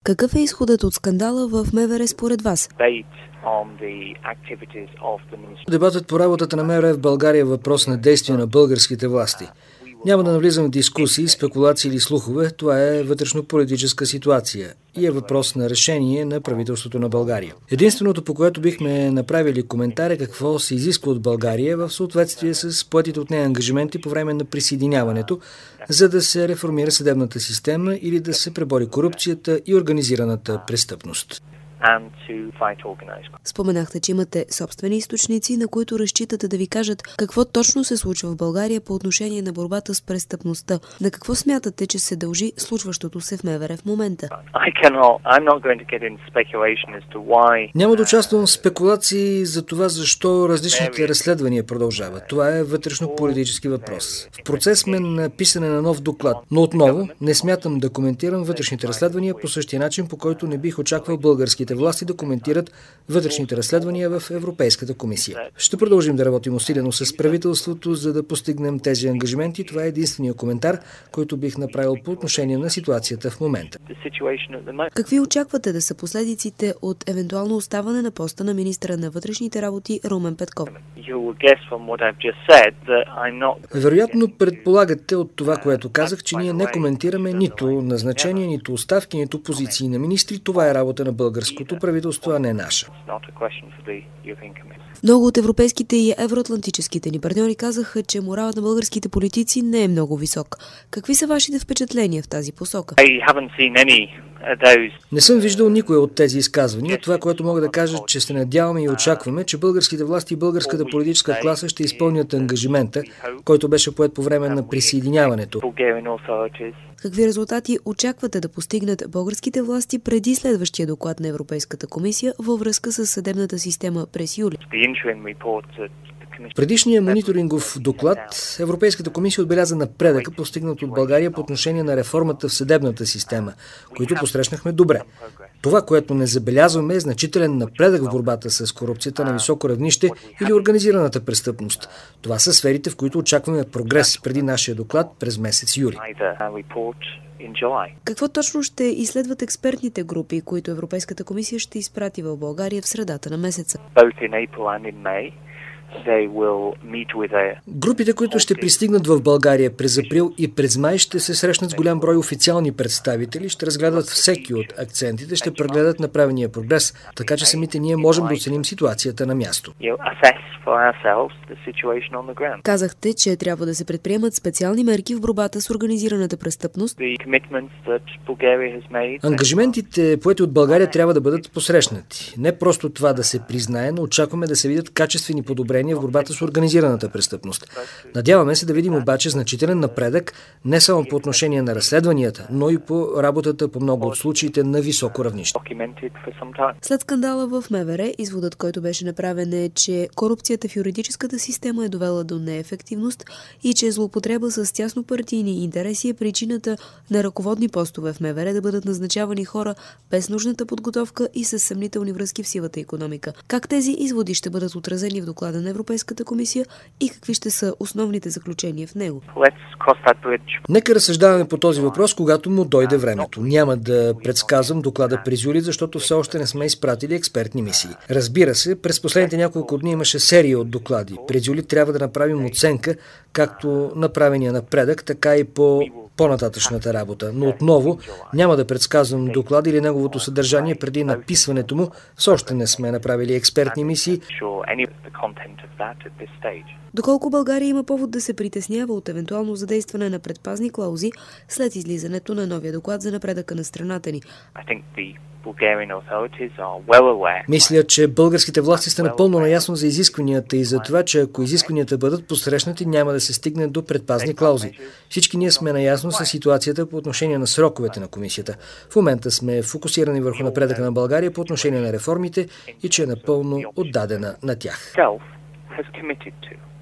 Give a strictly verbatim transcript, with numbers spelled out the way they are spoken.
Какъв е изходът от скандала в МВР според вас? Дебатът по работата на МВР в България е въпрос на действие на българските власти. Няма да навлизам в дискусии, спекулации или слухове, това е вътрешно-политическа ситуация и е въпрос на решение на правителството на България. Единственото, по което бихме направили коментар, е какво се изисква от България в съответствие с поетите от нея ангажименти по време на присъединяването, за да се реформира съдебната система или да се пребори корупцията и организираната престъпност. Споменахте, че имате собствени източници, на които разчитате да ви кажат какво точно се случва в България по отношение на борбата с престъпността. На какво смятате, че се дължи случващото се в МВР в момента? Няма да участвам в спекулации за това, защо различните разследвания продължават. Това е вътрешно-политически въпрос. В процес сме на писане на нов доклад, но отново не смятам да коментирам вътрешните разследвания по същия начин, по който не бих очаквал българските власти да коментират вътрешните разследвания в Европейската комисия. Ще продължим да работим усилено с правителството, за да постигнем тези ангажименти. Това е единствения коментар, който бих направил по отношение на ситуацията в момента. Какви очаквате да са последиците от евентуално оставане на поста на министъра на вътрешните работи Румен Петков? Вероятно предполагате от това, което казах, че ние не коментираме нито назначение, нито оставки, нито позиции на министри. Това е работа на българското правителство, а не наша. Много от европейските и евроатлантическите ни партньори казаха, че моралът на българските политици не е много висок. Какви са вашите впечатления в тази посока? Не съм виждал никое от тези изказвания. Това, което мога да кажа, че се надяваме и очакваме, че българските власти и българската политическа класа ще изпълнят ангажимента, който беше поет по време на присъединяването. Какви резултати очаквате да постигнат българските власти преди следващия доклад на Европейската комисия във връзка с съдебната система през юли? Предишния мониторингов доклад Европейската комисия отбеляза напредъка, постигнат от България по отношение на реформата в съдебната система, които посрещнахме добре. Това, което не забелязваме, е значителен напредък в борбата с корупцията на високо равнище или организираната престъпност. Това са сферите, в които очакваме прогрес преди нашия доклад през месец юли. Какво точно ще изследват експертните групи, които Европейската комисия ще изпрати в България в средата на месеца? Групите, които ще пристигнат в България през април и през май, ще се срещнат с голям брой официални представители, ще разгледат всеки от акцентите, ще прегледат направения прогрес, така че самите ние можем да оценим ситуацията на място. Казахте, че трябва да се предприемат специални мерки в борбата с организираната престъпност. Ангажиментите, поети от България, трябва да бъдат посрещнати. Не просто това да се признае, но очакваме да се видят качествени подобрения в борбата с организираната престъпност. Надяваме се да видим обаче значителен напредък не само по отношение на разследванията, но и по работата по много от случаите на високо равнище. След скандала в МВР, изводът, който беше направен, е, че корупцията в юридическата система е довела до неефективност и че злоупотреба с тяснопартийни интереси е причината на ръководни постове в МВР да бъдат назначавани хора без нужната подготовка и с съмнителни връзки в сивата икономика. Как тези изводи ще бъдат отразени в доклада на Европейската комисия и какви ще са основните заключения в него? Нека разсъждаваме по този въпрос, когато му дойде времето. Няма да предсказвам доклада през юли, защото все още не сме изпратили експертни мисии. Разбира се, през последните няколко дни имаше серия от доклади. През юли трябва да направим оценка, както направения напредък, така и по по-нататъчната работа. Но отново няма да предсказвам доклада или неговото съдържание преди написването му. Все още не сме направили експертни мисии. Доколко България има повод да се притеснява от евентуално задействане на предпазни клаузи след излизането на новия доклад за напредъка на страната ни? Мисля, че българските власти са напълно наясно за изискванията и за това, че ако изискванията бъдат посрещнати, няма да се стигне до предпазни клаузи. Всички ние сме наясно с ситуацията по отношение на сроковете на комисията. В момента сме фокусирани върху напредъка на България по отношение на реформите и че е напълно отдадена на тях.